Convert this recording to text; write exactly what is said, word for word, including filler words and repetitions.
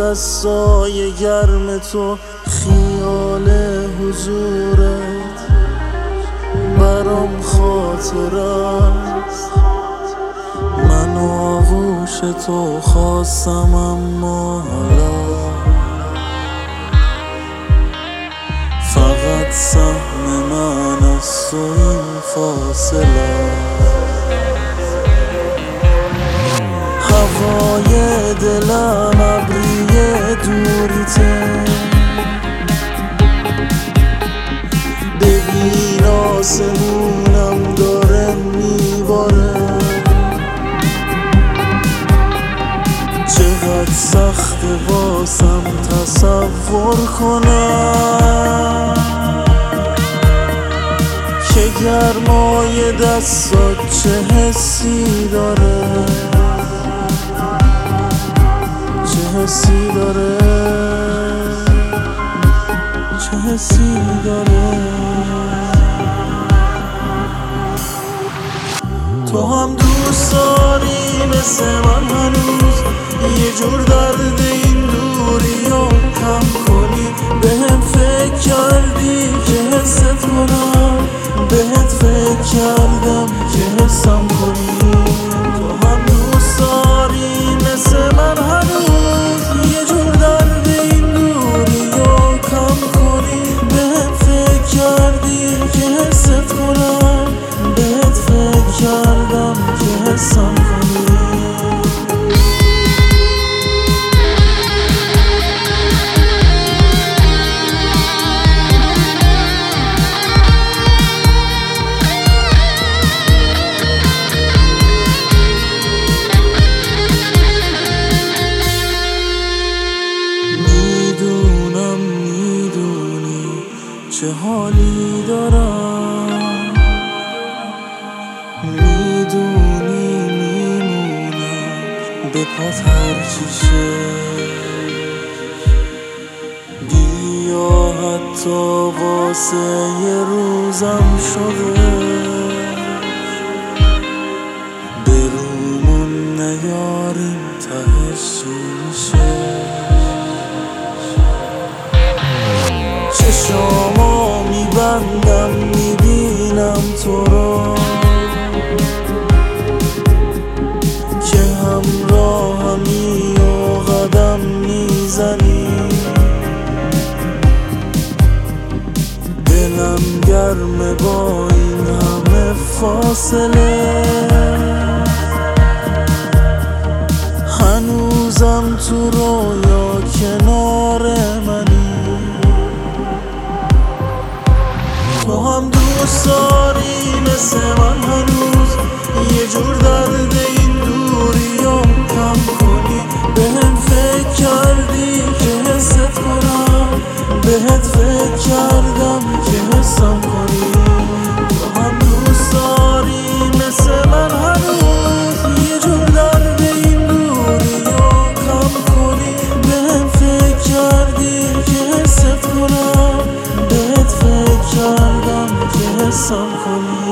دستای گرم تو، خیال حضورت برام خاطر است. من آغوش تو خواستم اما حالا فقط سهم من است و این فاصله. هوای دلم ابری دوریته، ببین آسمونم داره میباره. چقدر سخت واسم تصور کنم که گرمای دستات چه حسی داره، چه حسی داره، چه حسی داره. تو هم دوست داری مثل من هنوز یه جور درد این دوری رو کم کنی. بهم فکر کردی که حست کنم، بهت فکر کردم که حسم کنی. تو هم دوست داری مثل من هنوز یه جور درد این دوری رو کم کنی. بهم فکر کردی که حست کنم، بهت فکر کردم که حسم کنی. میدونم میدونی چه حالی دارم، میدونی میمونم به پات هرچی شه. بیا حتی واسه یه روزم شده برومون نیاریم تهش چی میشه. چشامو میبندم میبینم تو رو که همراهمی و قدم میزنی. دلم گرمه با این همه فاصله، هنوزم تو رویا کنار منی. تو هم دوست داری مثل من هنوز یه جور درد این دوری رو کم کنی. بهم فکر کردی که حست کنم، بهت فکر کردم که حسم کنی. تو هم دوست داری مثل من هنوز یه جور درد این دوری رو کم کنی. بهم فکر کردی که حست کنم، بهت فکر کردم که حسم کنی.